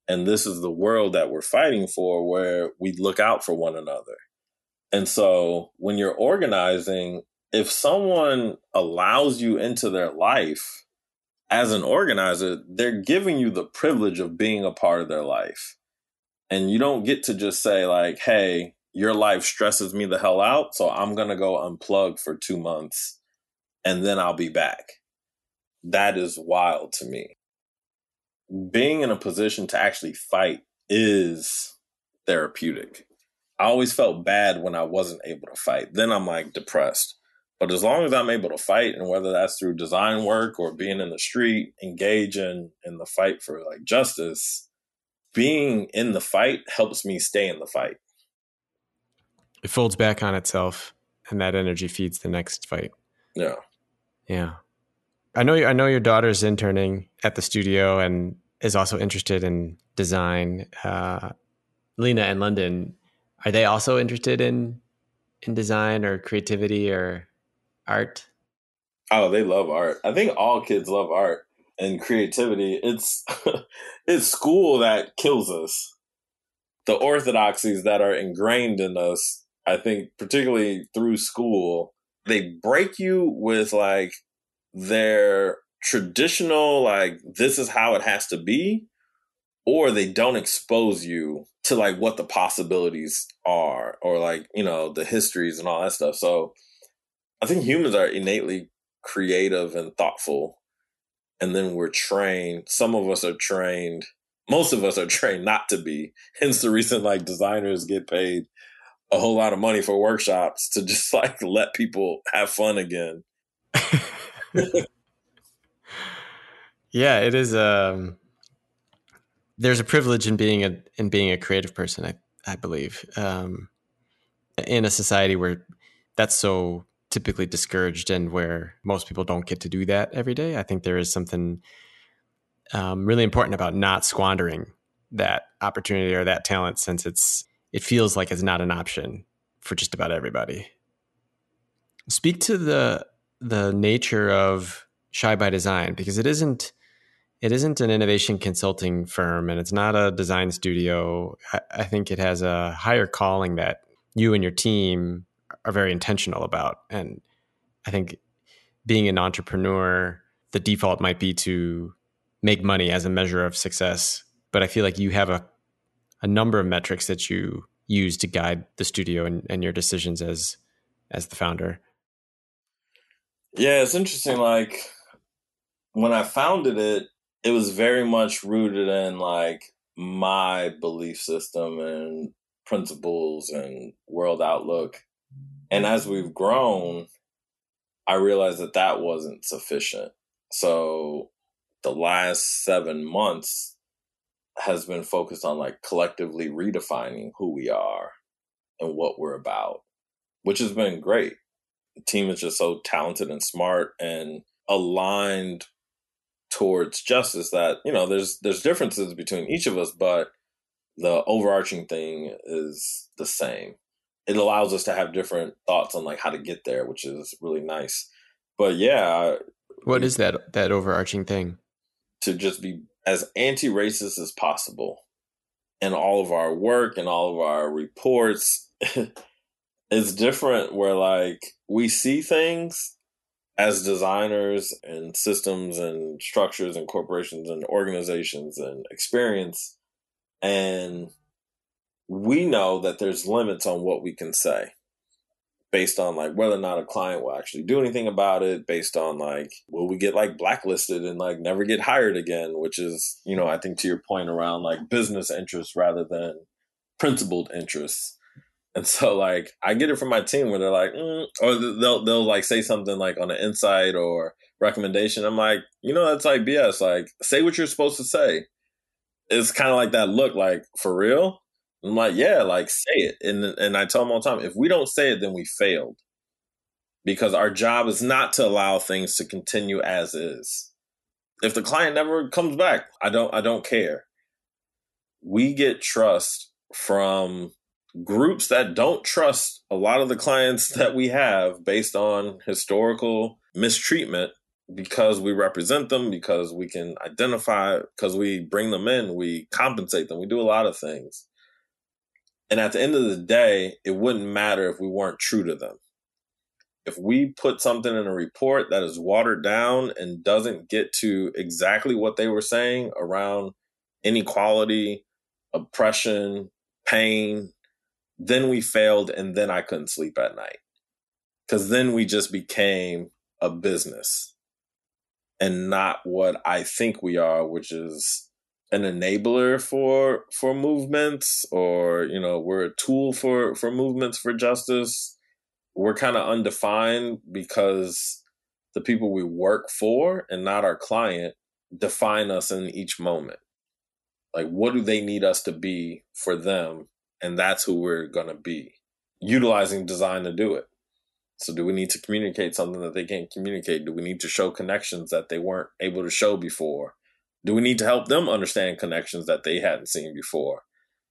And this is the world that we're fighting for, where we look out for one another. And so when you're organizing, if someone allows you into their life as an organizer, they're giving you the privilege of being a part of their life. And you don't get to just say like, hey, your life stresses me the hell out, so I'm going to go unplug for two months and then I'll be back. That is wild to me. Being in a position to actually fight is therapeutic. I always felt bad when I wasn't able to fight. Then I'm like depressed. But as long as I'm able to fight, and whether that's through design work or being in the street, engage in, in the fight for like justice, being in the fight helps me stay in the fight. It folds back on itself, and that energy feeds the next fight. Yeah. Yeah. I know, I know your daughter's interning at the studio and is also interested in design. Uh, Lena and London, are they also interested in in design or creativity or art? Oh, they love art. I think all kids love art and creativity. It's it's school that kills us. The orthodoxies that are ingrained in us, I think, particularly through school, they break you with like their traditional, like, this is how it has to be, or they don't expose you to like what the possibilities are, or like, you know, the histories and all that stuff. So I think humans are innately creative and thoughtful. And then we're trained. Some of us are trained. Most of us are trained not to be. Hence the reason like designers get paid a whole lot of money for workshops to just like let people have fun again. Yeah, it is. Um, there's a privilege in being a in being a creative person. I I believe um, in a society where that's so typically discouraged and where most people don't get to do that every day. I think there is something um, really important about not squandering that opportunity or that talent, since it's it feels like it's not an option for just about everybody. Speak to the the nature of Shy by Design, because it isn't it isn't an innovation consulting firm and it's not a design studio. I, I think it has a higher calling that you and your team are very intentional about. And I think being an entrepreneur, the default might be to make money as a measure of success. But I feel like you have a, a number of metrics that you use to guide the studio and, and your decisions as as the founder. Yeah, it's interesting. Like when I founded it, it was very much rooted in like my belief system and principles and world outlook. And as we've grown, I realized that that wasn't sufficient. So the last seven months has been focused on like collectively redefining who we are and what we're about, which has been great. The team is just so talented and smart and aligned towards justice that, you know, there's there's differences between each of us, but the overarching thing is the same. It allows us to have different thoughts on like how to get there, which is really nice. But yeah, what is that that overarching thing? To just be as anti-racist as possible in all of our work and all of our reports. It's different where like we see things as designers and systems and structures and corporations and organizations and experience. And we know that there's limits on what we can say based on like whether or not a client will actually do anything about it, based on like, will we get like blacklisted and like never get hired again, which is, you know, I think to your point around like business interests rather than principled interests. And so, like, I get it from my team where they're like, mm, or they'll they'll like say something like on an insight or recommendation. I'm like, you know, that's like B S. Like, say what you're supposed to say. It's kind of like that look, like, for real. I'm like, yeah, like, say it. And and I tell them all the time, if we don't say it, then we failed, because our job is not to allow things to continue as is. If the client never comes back, I don't I don't care. We get trust from groups that don't trust a lot of the clients that we have based on historical mistreatment. because we represent them, because we can identify, because we bring them in, we compensate them, we do a lot of things. And at the end of the day, it wouldn't matter if we weren't true to them. If we put something in a report that is watered down and doesn't get to exactly what they were saying around inequality, oppression, pain, then we failed, and then I couldn't sleep at night. Because then we just became a business and not what I think we are, which is an enabler for for movements, or, you know, we're a tool for, for movements for justice. We're kind of undefined because the people we work for and not our client define us in each moment. Like, what do they need us to be for them? And that's who we're going to be, utilizing design to do it. So do we need to communicate something that they can't communicate? Do we need to show connections that they weren't able to show before? Do we need to help them understand connections that they hadn't seen before?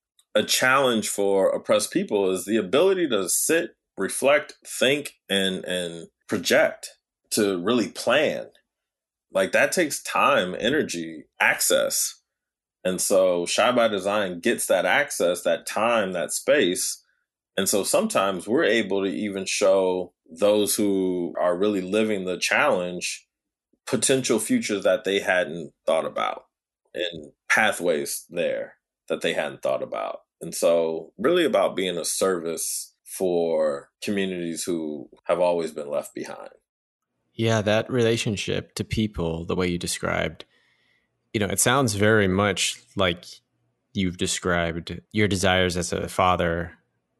A challenge for oppressed people is the ability to sit, reflect, think, and and project, to really plan. Like, that takes time, energy, access. And so Shy by Design gets that access, that time, that space. And so sometimes we're able to even show those who are really living the challenge potential futures that they hadn't thought about, and pathways there that they hadn't thought about. And so really about being a service for communities who have always been left behind. Yeah, that relationship to people, the way you described, you know, it sounds very much like you've described your desires as a father,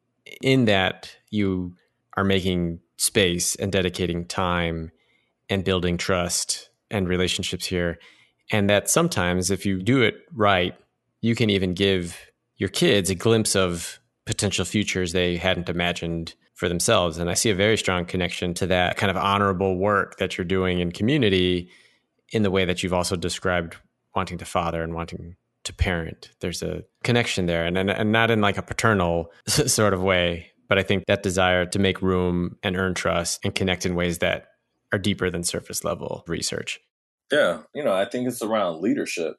in that you are making space and dedicating time and building trust and relationships here. And that sometimes if you do it right, you can even give your kids a glimpse of potential futures they hadn't imagined for themselves. And I see a very strong connection to that kind of honorable work that you're doing in community, in the way that you've also described wanting to father and wanting to parent. There's a connection there, and, and and not in like a paternal sort of way, but I think that desire to make room and earn trust and connect in ways that are deeper than surface level research. Yeah, you know, I think it's around leadership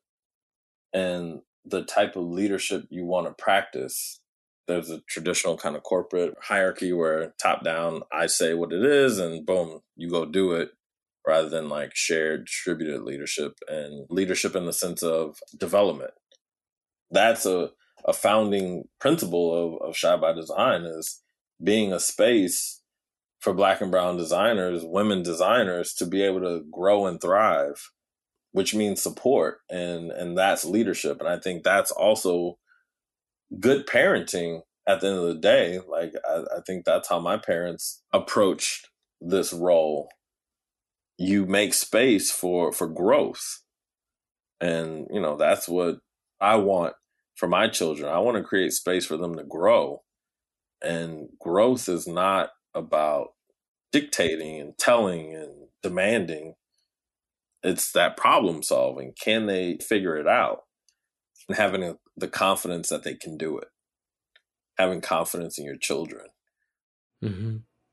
and the type of leadership you want to practice. There's a traditional kind of corporate hierarchy where top down, I say what it is and boom, you go do it, rather than like shared, distributed leadership, and leadership in the sense of development. That's a, a founding principle of, of Shy by Design, is being a space for Black and brown designers, women designers, to be able to grow and thrive, which means support. And, and that's leadership. And I think that's also good parenting at the end of the day. Like, I, I think that's how my parents approached this role. You make space for, for growth. And, you know, that's what I want for my children. I want to create space for them to grow. And growth is not about dictating and telling and demanding. It's that problem solving. Can they figure it out? And having a, the confidence that they can do it. Having confidence in your children. Mm-hmm.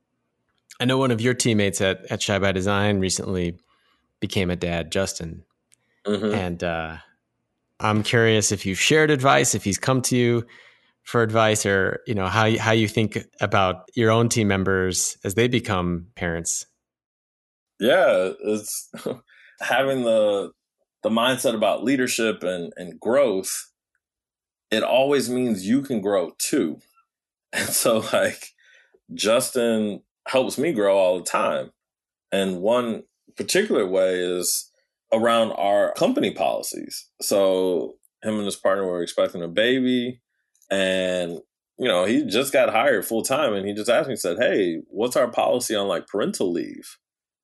I know one of your teammates at, at Shy by Design recently became a dad, Justin. Mm-hmm. And uh, I'm curious if you've shared advice, if he's come to you for advice, or, you know, how, how you think about your own team members as they become parents. Yeah, it's having the the mindset about leadership and, and growth. It always means you can grow too. And so, like, Justin helps me grow all the time. And one particular way is around our company policies. So him and his partner were expecting a baby, and, you know, he just got hired full time, and he just asked me, said, "Hey, what's our policy on like parental leave?"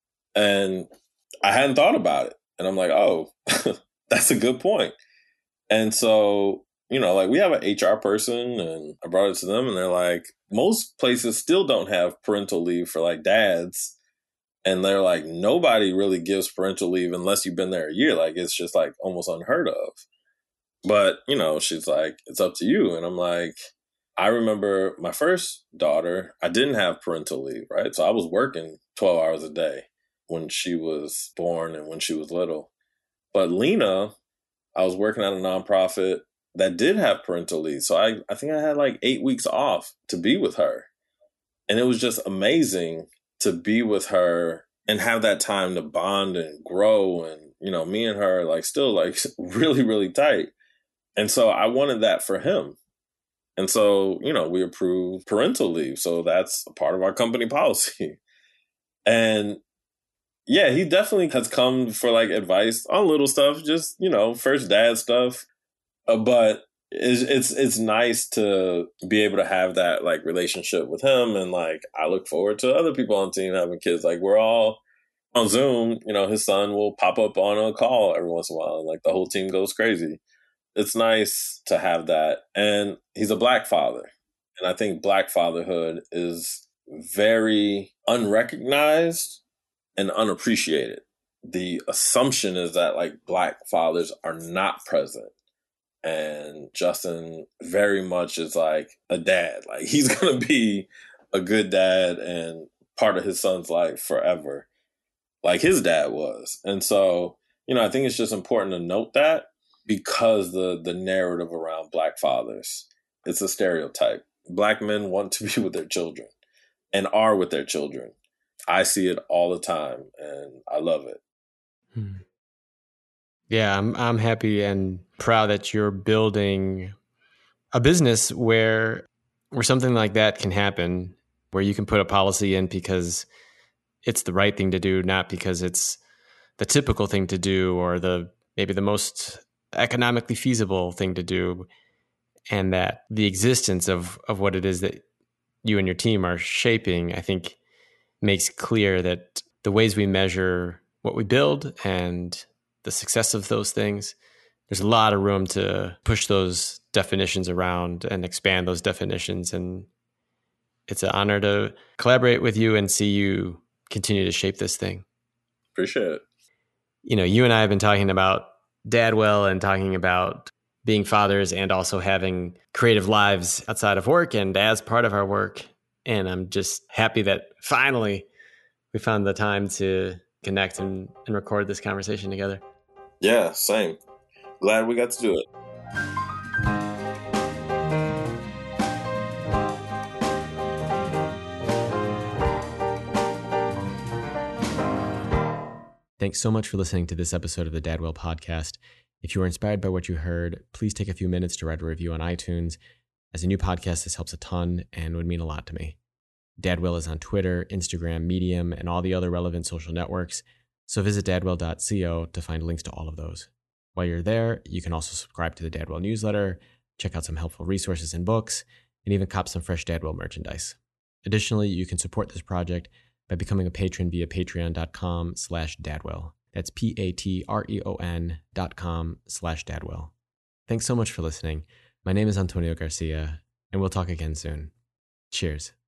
And I hadn't thought about it. And I'm like, oh, that's a good point. And so, you know, like, we have an H R person, and I brought it to them, and they're like, most places still don't have parental leave for like dads. And they're like, nobody really gives parental leave unless you've been there a year. Like, it's just like almost unheard of. But, you know, she's like, it's up to you. And I'm like, I remember my first daughter, I didn't have parental leave, right? So I was working twelve hours a day. when she was born and when she was little. But Lena, I was working at a nonprofit that did have parental leave. So I, I think I had like eight weeks off to be with her. And it was just amazing to be with her and have that time to bond and grow. And, you know, me and her like still like really, really tight. And so I wanted that for him. And so, you know, we approved parental leave. So that's a part of our company policy. And yeah, he definitely has come for like advice on little stuff, just, you know, first dad stuff. Uh, but it's, it's it's nice to be able to have that like relationship with him. And like, I look forward to other people on the team having kids. Like we're all on Zoom, you know, his son will pop up on a call every once in a while. And like the whole team goes crazy. It's nice to have that. And he's a Black father. And I think Black fatherhood is very unrecognized and unappreciated. The assumption is that like Black fathers are not present. And Justin very much is like a dad. Like he's going to be a good dad and part of his son's life forever, like his dad was. And so, you know, I think it's just important to note that because the the narrative around Black fathers, it's a stereotype. Black men want to be with their children and are with their children. I see it all the time and I love it. Hmm. Yeah, I'm I'm happy and proud that you're building a business where where something like that can happen, where you can put a policy in because it's the right thing to do, not because it's the typical thing to do or the maybe the most economically feasible thing to do, and that the existence of of what it is that you and your team are shaping, I think, makes clear that the ways we measure what we build and the success of those things, there's a lot of room to push those definitions around and expand those definitions. And it's an honor to collaborate with you and see you continue to shape this thing. Appreciate it. You know, you and I have been talking about Dadwell and talking about being fathers and also having creative lives outside of work and as part of our work. And I'm just happy that finally we found the time to connect and, and record this conversation together. Yeah, same. Glad we got to do it. Thanks so much for listening to this episode of the Dadwell Podcast. If you were inspired by what you heard, please take a few minutes to write a review on iTunes. As a new podcast, this helps a ton and would mean a lot to me. Dadwell is on Twitter, Instagram, Medium, and all the other relevant social networks, so visit dadwell dot co to find links to all of those. While you're there, you can also subscribe to the Dadwell newsletter, check out some helpful resources and books, and even cop some fresh Dadwell merchandise. Additionally, you can support this project by becoming a patron via patreon.com slash dadwell. That's P-A-T-R-E-O-N dot com slash dadwell. Thanks so much for listening. My name is Antonio Garcia, and we'll talk again soon. Cheers.